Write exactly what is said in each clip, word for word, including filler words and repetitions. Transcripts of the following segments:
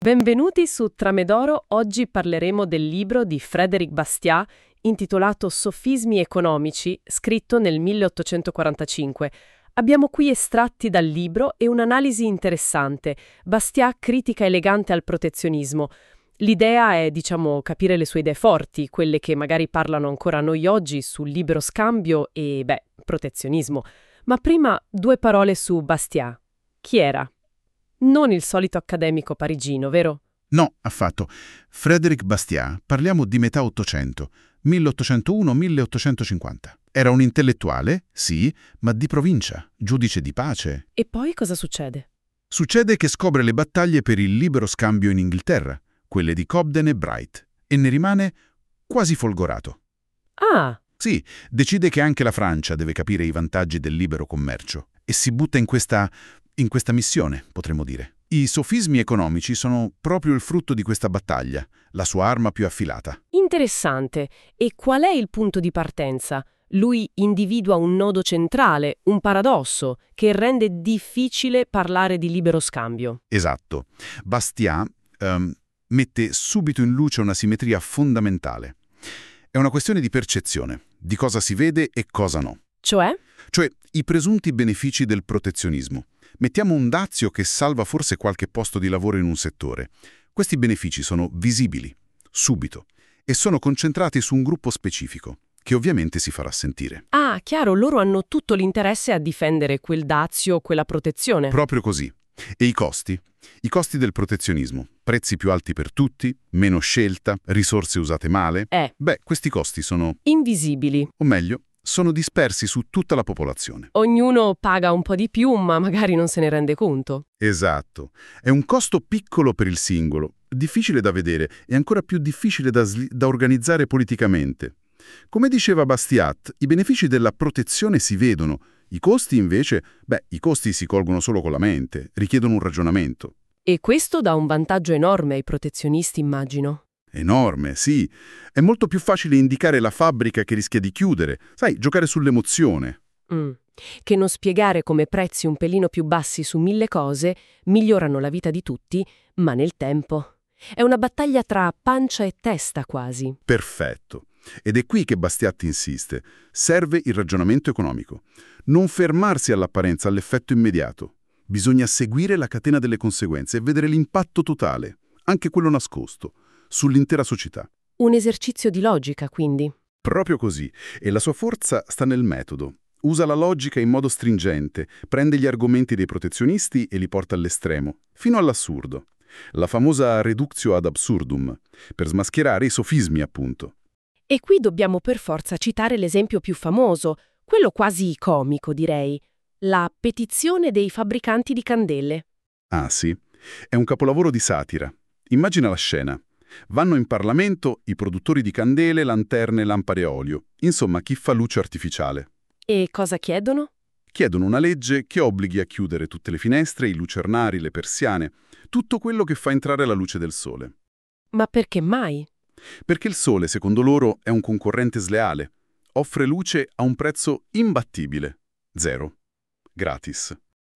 Benvenuti su Tramedoro. Oggi parleremo del libro di Frédéric Bastiat intitolato Sofismi economici, scritto nel milleottocentoquarantacinque. Abbiamo qui estratti dal libro e un'analisi interessante. Bastiat critica elegante al protezionismo. L'idea è, diciamo, capire le sue idee forti, quelle che magari parlano ancora a noi oggi sul libero scambio e, beh, protezionismo. Ma prima due parole su Bastiat. Chi era? Non il solito accademico parigino, vero? No, affatto. Frédéric Bastiat, parliamo di metà Ottocento, milleottocentouno milleottocentocinquanta. Era un intellettuale, sì, ma di provincia, giudice di pace. E poi cosa succede? Succede che scopre le battaglie per il libero scambio in Inghilterra, quelle di Cobden e Bright, e ne rimane quasi folgorato. Ah! Sì, decide che anche la Francia deve capire i vantaggi del libero commercio e si butta in questa, in questa missione, potremmo dire. I sofismi economici sono proprio il frutto di questa battaglia, la sua arma più affilata. Interessante. E qual è il punto di partenza? Lui individua un nodo centrale, un paradosso, che rende difficile parlare di libero scambio. Esatto. Bastiat ehm, mette subito in luce una simmetria fondamentale. È una questione di percezione, di cosa si vede e cosa no. Cioè? Cioè, i presunti benefici del protezionismo. Mettiamo un dazio che salva forse qualche posto di lavoro in un settore. Questi benefici sono visibili, subito, e sono concentrati su un gruppo specifico, che ovviamente si farà sentire. Ah, chiaro, loro hanno tutto l'interesse a difendere quel dazio, quella protezione. Proprio così. E i costi? I costi del protezionismo. Prezzi più alti per tutti, meno scelta, risorse usate male. Eh. Beh, questi costi sono, Invisibili. o meglio, sono dispersi su tutta la popolazione. Ognuno paga un po' di più, ma magari non se ne rende conto. Esatto. È un costo piccolo per il singolo, difficile da vedere e ancora più difficile da, sli- da organizzare politicamente. Come diceva Bastiat, i benefici della protezione si vedono, i costi invece, beh, i costi si colgono solo con la mente, richiedono un ragionamento. E questo dà un vantaggio enorme ai protezionisti, immagino. Enorme, sì. È molto più facile indicare la fabbrica che rischia di chiudere, sai, giocare sull'emozione. Mm. Che non spiegare come prezzi un pelino più bassi su mille cose migliorano la vita di tutti, ma nel tempo. È una battaglia tra pancia e testa quasi. Perfetto. Ed è qui che Bastiat insiste. Serve il ragionamento economico. Non fermarsi all'apparenza, all'effetto immediato. Bisogna seguire la catena delle conseguenze e vedere l'impatto totale, anche quello nascosto, sull'intera società. Un esercizio di logica, quindi. Proprio così. E la sua forza sta nel metodo. Usa la logica in modo stringente, prende gli argomenti dei protezionisti e li porta all'estremo, fino all'assurdo. La famosa reductio ad absurdum, per smascherare i sofismi, appunto. E qui dobbiamo per forza citare l'esempio più famoso, quello quasi comico, direi. La petizione dei fabbricanti di candele. Ah sì? È un capolavoro di satira. Immagina la scena. Vanno in Parlamento i produttori di candele, lanterne, lampade a olio. Insomma, chi fa luce artificiale. E cosa chiedono? Chiedono una legge che obblighi a chiudere tutte le finestre, i lucernari, le persiane, tutto quello che fa entrare la luce del sole. Ma perché mai? Perché il sole, secondo loro, è un concorrente sleale. Offre luce a un prezzo imbattibile. Zero. Gratis.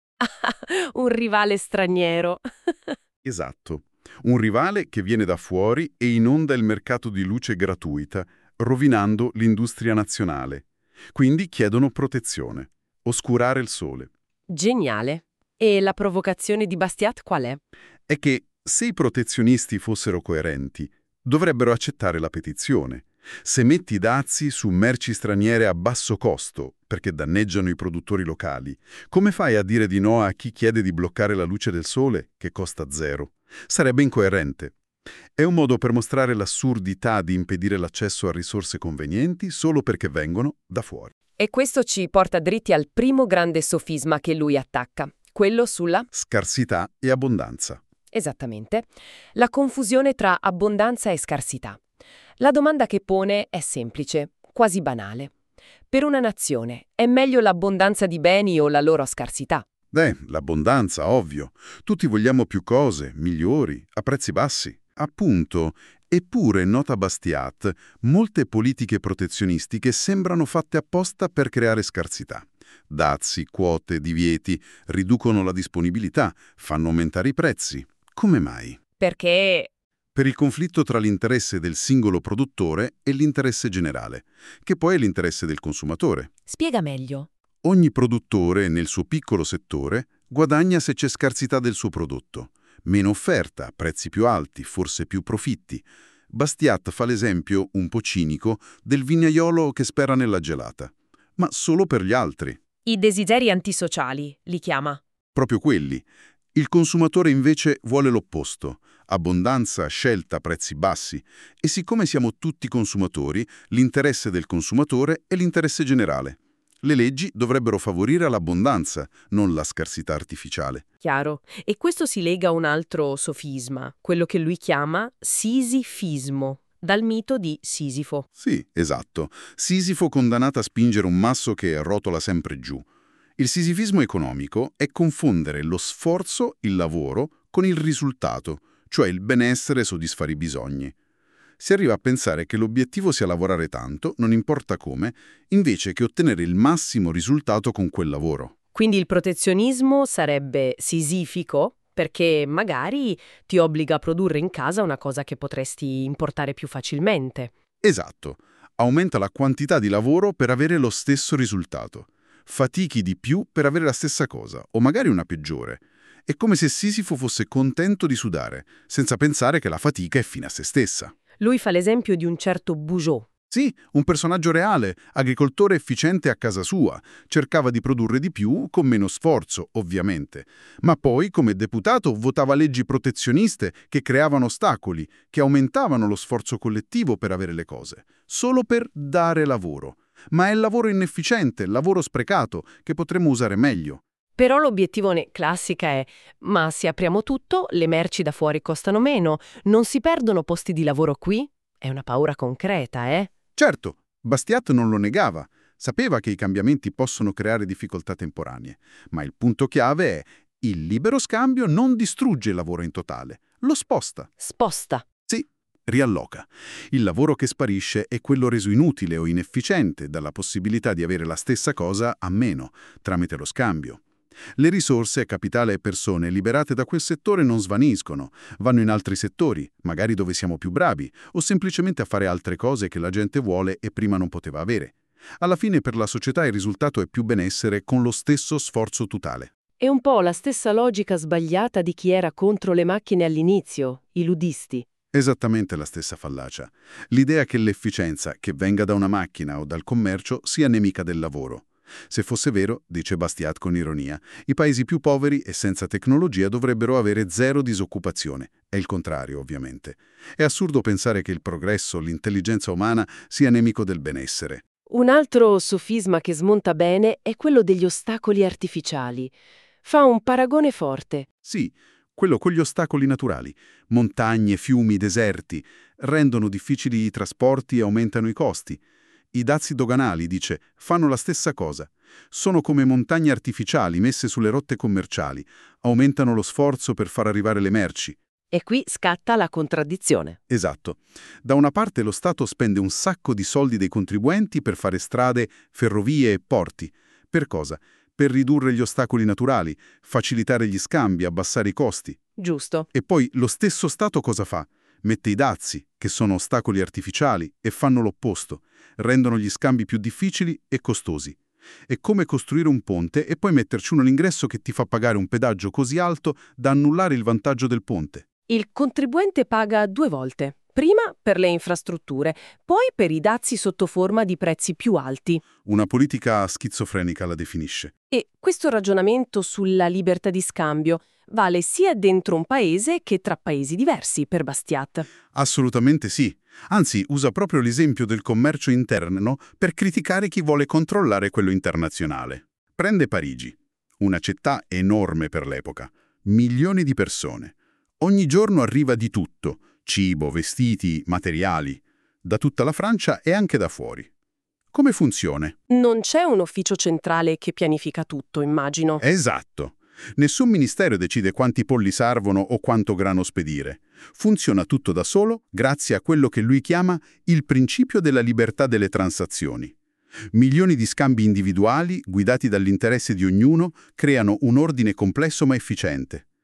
Un rivale straniero. Esatto. Un rivale che viene da fuori e inonda il mercato di luce gratuita, rovinando l'industria nazionale. Quindi chiedono protezione. Oscurare il sole. Geniale. E la provocazione di Bastiat qual è? È che se i protezionisti fossero coerenti, dovrebbero accettare la petizione. Se metti dazi su merci straniere a basso costo, perché danneggiano i produttori locali, come fai a dire di no a chi chiede di bloccare la luce del sole, che costa zero? Sarebbe incoerente. È un modo per mostrare l'assurdità di impedire l'accesso a risorse convenienti solo perché vengono da fuori. E questo ci porta dritti al primo grande sofisma che lui attacca, quello sulla... Scarsità e abbondanza. Esattamente. La confusione tra abbondanza e scarsità. La domanda che pone è semplice, quasi banale. Per una nazione, è meglio l'abbondanza di beni o la loro scarsità? Beh, l'abbondanza, ovvio. Tutti vogliamo più cose, migliori, a prezzi bassi. Appunto, eppure, nota Bastiat, molte politiche protezionistiche sembrano fatte apposta per creare scarsità. Dazi, quote, divieti riducono la disponibilità, fanno aumentare i prezzi. Come mai? Perché... Per il conflitto tra l'interesse del singolo produttore e l'interesse generale, che poi è l'interesse del consumatore. Spiega meglio. Ogni produttore, nel suo piccolo settore, guadagna se c'è scarsità del suo prodotto. Meno offerta, prezzi più alti, forse più profitti. Bastiat fa l'esempio, un po' cinico, del vignaiolo che spera nella gelata. Ma solo per gli altri. I desideri antisociali, li chiama. Proprio quelli. Il consumatore invece vuole l'opposto. Abbondanza, scelta, prezzi bassi. E siccome siamo tutti consumatori, l'interesse del consumatore è l'interesse generale. Le leggi dovrebbero favorire l'abbondanza, non la scarsità artificiale. Chiaro. E questo si lega a un altro sofisma, quello che lui chiama sisifismo, dal mito di Sisifo. Sì, esatto. Sisifo condannato a spingere un masso che rotola sempre giù. Il sisifismo economico è confondere lo sforzo, il lavoro, con il risultato, cioè il benessere e soddisfare i bisogni. Si arriva a pensare che l'obiettivo sia lavorare tanto, non importa come, invece che ottenere il massimo risultato con quel lavoro. Quindi il protezionismo sarebbe sisifico perché magari ti obbliga a produrre in casa una cosa che potresti importare più facilmente. Esatto. Aumenta la quantità di lavoro per avere lo stesso risultato. Fatichi di più per avere la stessa cosa, o magari una peggiore. È come se Sisifo fosse contento di sudare, senza pensare che la fatica è fine a se stessa. Lui fa l'esempio di un certo Bugeaud. Sì, un personaggio reale, agricoltore efficiente a casa sua, cercava di produrre di più con meno sforzo, ovviamente. Ma poi, come deputato, votava leggi protezioniste che creavano ostacoli, che aumentavano lo sforzo collettivo per avere le cose, solo per dare lavoro. Ma è il lavoro inefficiente, il lavoro sprecato, che potremmo usare meglio. Però l'obiettivo classica è: ma se apriamo tutto, le merci da fuori costano meno, non si perdono posti di lavoro qui? È una paura concreta, eh? Certo, Bastiat non lo negava. Sapeva che i cambiamenti possono creare difficoltà temporanee. Ma il punto chiave è: il libero scambio non distrugge il lavoro in totale, lo sposta. Sposta. Sì, rialloca. Il lavoro che sparisce è quello reso inutile o inefficiente dalla possibilità di avere la stessa cosa a meno, tramite lo scambio. Le risorse, capitale e persone liberate da quel settore non svaniscono, vanno in altri settori, magari dove siamo più bravi, o semplicemente a fare altre cose che la gente vuole e prima non poteva avere. Alla fine per la società il risultato è più benessere con lo stesso sforzo totale. È un po' la stessa logica sbagliata di chi era contro le macchine all'inizio, i ludisti. Esattamente la stessa fallacia. L'idea che l'efficienza, che venga da una macchina o dal commercio, sia nemica del lavoro. Se fosse vero, dice Bastiat con ironia, i paesi più poveri e senza tecnologia dovrebbero avere zero disoccupazione. È il contrario, ovviamente. È assurdo pensare che il progresso, l'intelligenza umana, sia nemico del benessere. Un altro sofisma che smonta bene è quello degli ostacoli artificiali. Fa un paragone forte. Sì, quello con gli ostacoli naturali. Montagne, fiumi, deserti rendono difficili i trasporti e aumentano i costi. I dazi doganali, dice, fanno la stessa cosa. Sono come montagne artificiali messe sulle rotte commerciali. Aumentano lo sforzo per far arrivare le merci. E qui scatta la contraddizione. Esatto. Da una parte lo Stato spende un sacco di soldi dei contribuenti per fare strade, ferrovie e porti. Per cosa? Per ridurre gli ostacoli naturali, facilitare gli scambi, abbassare i costi. Giusto. E poi lo stesso Stato cosa fa? Mette i dazi, che sono ostacoli artificiali, e fanno l'opposto. Rendono gli scambi più difficili e costosi. È come costruire un ponte e poi metterci uno all'ingresso che ti fa pagare un pedaggio così alto da annullare il vantaggio del ponte. Il contribuente paga due volte. Prima per le infrastrutture, poi per i dazi sotto forma di prezzi più alti. Una politica schizofrenica la definisce. E questo ragionamento sulla libertà di scambio vale sia dentro un paese che tra paesi diversi per Bastiat. Assolutamente sì. Anzi, usa proprio l'esempio del commercio interno per criticare chi vuole controllare quello internazionale. Prende Parigi, una città enorme per l'epoca, milioni di persone. Ogni giorno arriva di tutto, cibo, vestiti, materiali, da tutta la Francia e anche da fuori. Come funziona? Non c'è un ufficio centrale che pianifica tutto, immagino. Esatto. Nessun ministero decide quanti polli servono o quanto grano spedire. Funziona tutto da solo grazie a quello che lui chiama il principio della libertà delle transazioni. Milioni di scambi individuali, guidati dall'interesse di ognuno, creano un ordine complesso ma efficiente.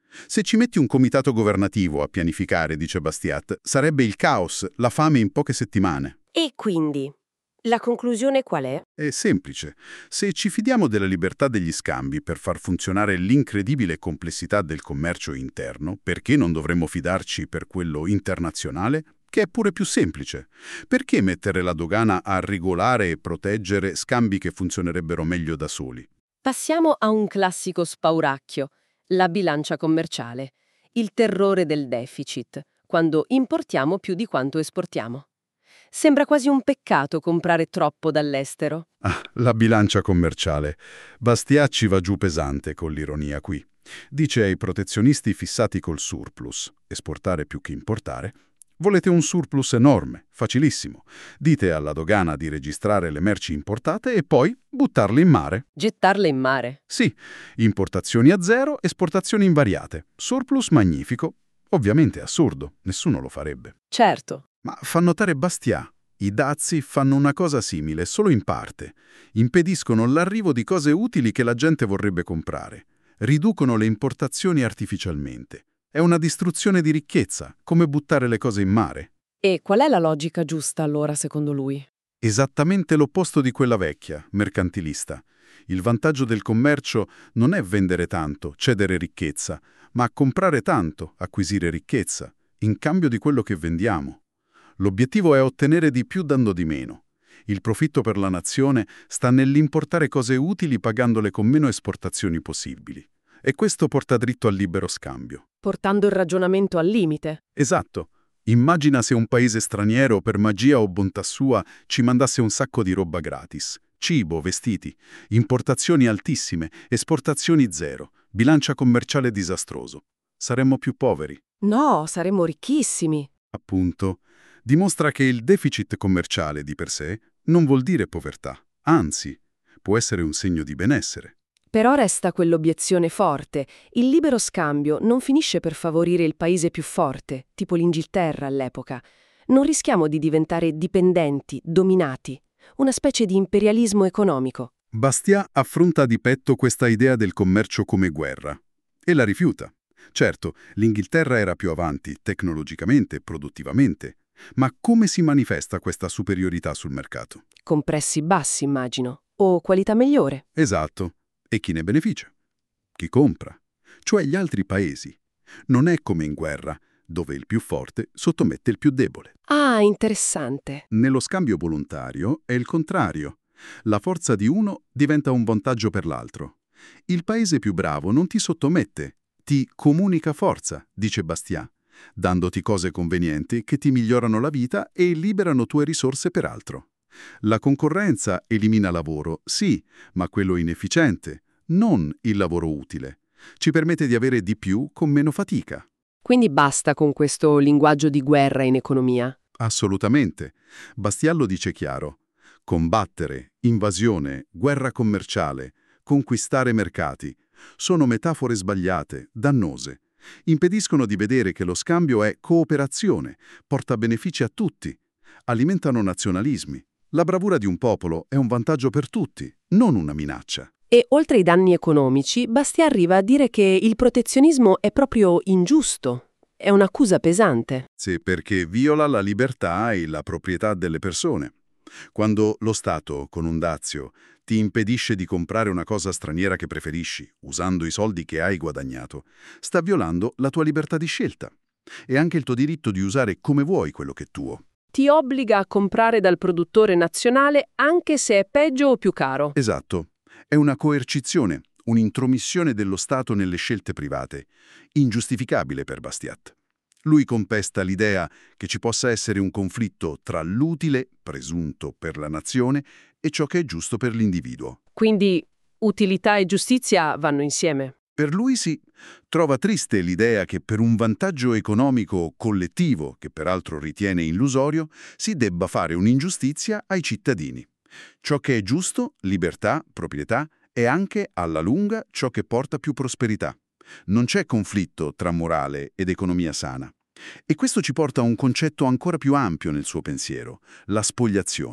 Se ci metti un comitato governativo a pianificare, dice Bastiat, sarebbe il caos, la fame in poche settimane. E quindi, la conclusione qual è? È semplice. Se ci fidiamo della libertà degli scambi per far funzionare l'incredibile complessità del commercio interno, perché non dovremmo fidarci per quello internazionale, che è pure più semplice? Perché mettere la dogana a regolare e proteggere scambi che funzionerebbero meglio da soli? Passiamo a un classico spauracchio, la bilancia commerciale, il terrore del deficit, quando importiamo più di quanto esportiamo. Sembra quasi un peccato comprare troppo dall'estero. Ah, la bilancia commerciale. Bastiat ci va giù pesante con l'ironia qui. Dice ai protezionisti fissati col surplus, esportare più che importare, volete un surplus enorme, facilissimo. Dite alla dogana di registrare le merci importate e poi buttarle in mare. Gettarle in mare. Sì, importazioni a zero, esportazioni invariate. Surplus magnifico. Ovviamente assurdo, nessuno lo farebbe. Certo. Ma fa notare Bastiat, i dazi fanno una cosa simile, solo in parte. Impediscono l'arrivo di cose utili che la gente vorrebbe comprare. Riducono le importazioni artificialmente. È una distruzione di ricchezza, come buttare le cose in mare. E qual è la logica giusta allora, secondo lui? Esattamente l'opposto di quella vecchia, mercantilista. Il vantaggio del commercio non è vendere tanto, cedere ricchezza, ma comprare tanto, acquisire ricchezza, in cambio di quello che vendiamo. L'obiettivo è ottenere di più dando di meno. Il profitto per la nazione sta nell'importare cose utili pagandole con meno esportazioni possibili. E questo porta dritto al libero scambio. Portando il ragionamento al limite. Esatto. Immagina se un paese straniero, per magia o bontà sua, ci mandasse un sacco di roba gratis. Cibo, vestiti, importazioni altissime, esportazioni zero, bilancia commerciale disastroso. Saremmo più poveri. No, saremmo ricchissimi. Appunto. Dimostra che il deficit commerciale di per sé non vuol dire povertà. Anzi, può essere un segno di benessere. Però resta quell'obiezione forte. Il libero scambio non finisce per favorire il paese più forte, tipo l'Inghilterra all'epoca. Non rischiamo di diventare dipendenti, dominati. Una specie di imperialismo economico. Bastiat affronta di petto questa idea del commercio come guerra e la rifiuta. Certo, l'Inghilterra era più avanti tecnologicamente, produttivamente, ma come si manifesta questa superiorità sul mercato? Con prezzi bassi, immagino. O qualità migliore. Esatto. E chi ne beneficia? Chi compra? Cioè gli altri paesi. Non è come in guerra, dove il più forte sottomette il più debole. Ah, interessante. Nello scambio volontario è il contrario. La forza di uno diventa un vantaggio per l'altro. Il paese più bravo non ti sottomette, ti comunica forza, dice Bastiat, dandoti cose convenienti che ti migliorano la vita e liberano tue risorse per altro. La concorrenza elimina lavoro, sì, ma quello inefficiente, non il lavoro utile. Ci permette di avere di più con meno fatica. Quindi basta con questo linguaggio di guerra in economia? Assolutamente. Bastiat lo dice chiaro. Combattere, invasione, guerra commerciale, conquistare mercati sono metafore sbagliate, dannose. Impediscono di vedere che lo scambio è cooperazione, porta benefici a tutti, alimentano nazionalismi. La bravura di un popolo è un vantaggio per tutti, non una minaccia. E oltre ai danni economici, Bastiat arriva a dire che il protezionismo è proprio ingiusto. È un'accusa pesante. Sì, perché viola la libertà e la proprietà delle persone. Quando lo Stato, con un dazio, ti impedisce di comprare una cosa straniera che preferisci, usando i soldi che hai guadagnato, sta violando la tua libertà di scelta e anche il tuo diritto di usare come vuoi quello che è tuo. Ti obbliga a comprare dal produttore nazionale anche se è peggio o più caro. Esatto. È una coercizione, un'intromissione dello Stato nelle scelte private, ingiustificabile per Bastiat. Lui contesta l'idea che ci possa essere un conflitto tra l'utile, presunto per la nazione, e ciò che è giusto per l'individuo. Quindi utilità e giustizia vanno insieme. Per lui sì, trova triste l'idea che per un vantaggio economico collettivo, che peraltro ritiene illusorio, si debba fare un'ingiustizia ai cittadini. Ciò che è giusto, libertà, proprietà, è anche, alla lunga, ciò che porta più prosperità. Non c'è conflitto tra morale ed economia sana. E questo ci porta a un concetto ancora più ampio nel suo pensiero, la spoliazione.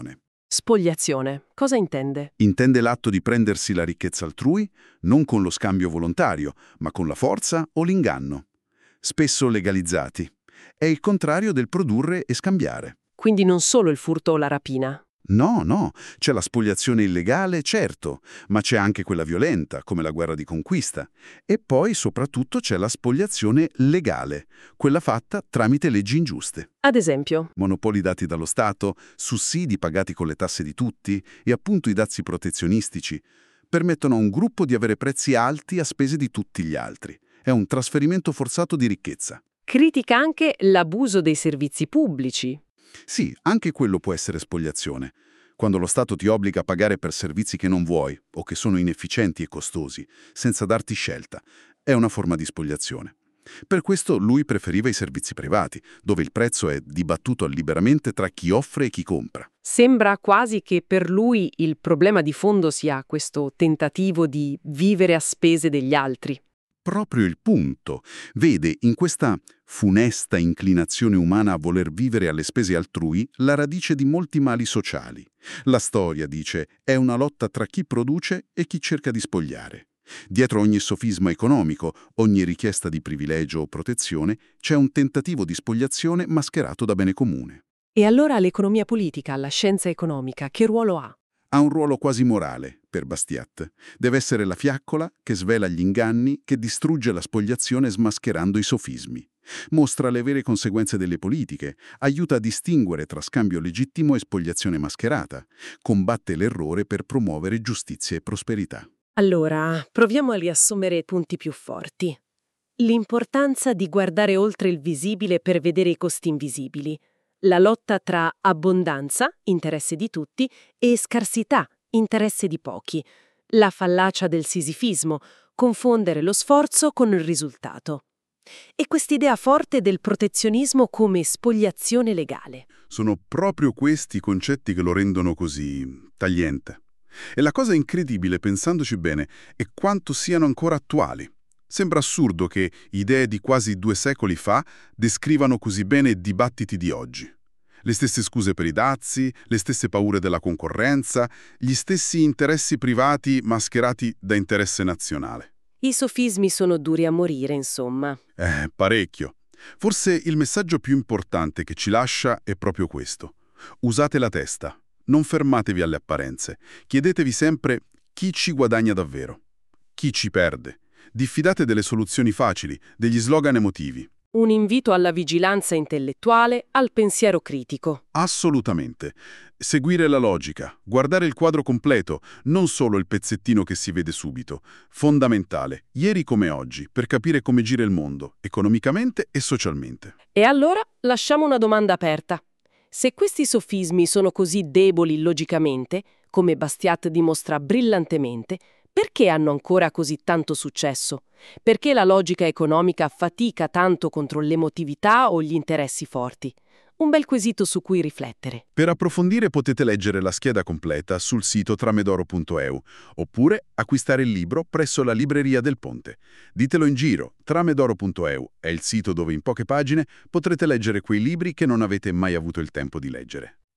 Spoliazione. Cosa intende? Intende l'atto di prendersi la ricchezza altrui, non con lo scambio volontario, ma con la forza o l'inganno. Spesso legalizzati. È il contrario del produrre e scambiare. Quindi non solo il furto o la rapina. No, no, c'è la spoliazione illegale, certo, ma c'è anche quella violenta, come la guerra di conquista. E poi, soprattutto, c'è la spoliazione legale, quella fatta tramite leggi ingiuste. Ad esempio? Monopoli dati dallo Stato, sussidi pagati con le tasse di tutti e appunto i dazi protezionistici permettono a un gruppo di avere prezzi alti a spese di tutti gli altri. È un trasferimento forzato di ricchezza. Critica anche l'abuso dei servizi pubblici. Sì, anche quello può essere spoliazione. Quando lo Stato ti obbliga a pagare per servizi che non vuoi o che sono inefficienti e costosi, senza darti scelta, è una forma di spoliazione. Per questo lui preferiva i servizi privati, dove il prezzo è dibattuto liberamente tra chi offre e chi compra. Sembra quasi che per lui il problema di fondo sia questo tentativo di vivere a spese degli altri. Proprio il punto. Vede in questa funesta inclinazione umana a voler vivere alle spese altrui la radice di molti mali sociali. La storia, dice, è una lotta tra chi produce e chi cerca di spogliare. Dietro ogni sofisma economico, ogni richiesta di privilegio o protezione, c'è un tentativo di spogliazione mascherato da bene comune. E allora l'economia politica, la scienza economica, che ruolo ha? Ha un ruolo quasi morale, per Bastiat. Deve essere la fiaccola che svela gli inganni, che distrugge la spoliazione smascherando i sofismi. Mostra le vere conseguenze delle politiche, aiuta a distinguere tra scambio legittimo e spoliazione mascherata, combatte l'errore per promuovere giustizia e prosperità. Allora, proviamo a riassumere i punti più forti. L'importanza di guardare oltre il visibile per vedere i costi invisibili. La lotta tra abbondanza, interesse di tutti, e scarsità, interesse di pochi. La fallacia del sisifismo, confondere lo sforzo con il risultato. E quest'idea forte del protezionismo come spoliazione legale. Sono proprio questi i concetti che lo rendono così tagliente. E la cosa incredibile, pensandoci bene, è quanto siano ancora attuali. Sembra assurdo che idee di quasi due secoli fa descrivano così bene i dibattiti di oggi. Le stesse scuse per i dazi, le stesse paure della concorrenza, gli stessi interessi privati mascherati da interesse nazionale. I sofismi sono duri a morire, insomma. Eh, parecchio. Forse il messaggio più importante che ci lascia è proprio questo. Usate la testa, non fermatevi alle apparenze. Chiedetevi sempre chi ci guadagna davvero, chi ci perde. Diffidate delle soluzioni facili, degli slogan emotivi. Un invito alla vigilanza intellettuale, al pensiero critico. Assolutamente. Seguire la logica, guardare il quadro completo, non solo il pezzettino che si vede subito. Fondamentale, ieri come oggi, per capire come gira il mondo, economicamente e socialmente. E allora lasciamo una domanda aperta. Se questi sofismi sono così deboli logicamente, come Bastiat dimostra brillantemente, perché hanno ancora così tanto successo? Perché la logica economica fatica tanto contro l'emotività o gli interessi forti? Un bel quesito su cui riflettere. Per approfondire potete leggere la scheda completa sul sito tramedoro punto e u oppure acquistare il libro presso la Libreria del Ponte. Ditelo in giro, tramedoro punto e u è il sito dove in poche pagine potrete leggere quei libri che non avete mai avuto il tempo di leggere.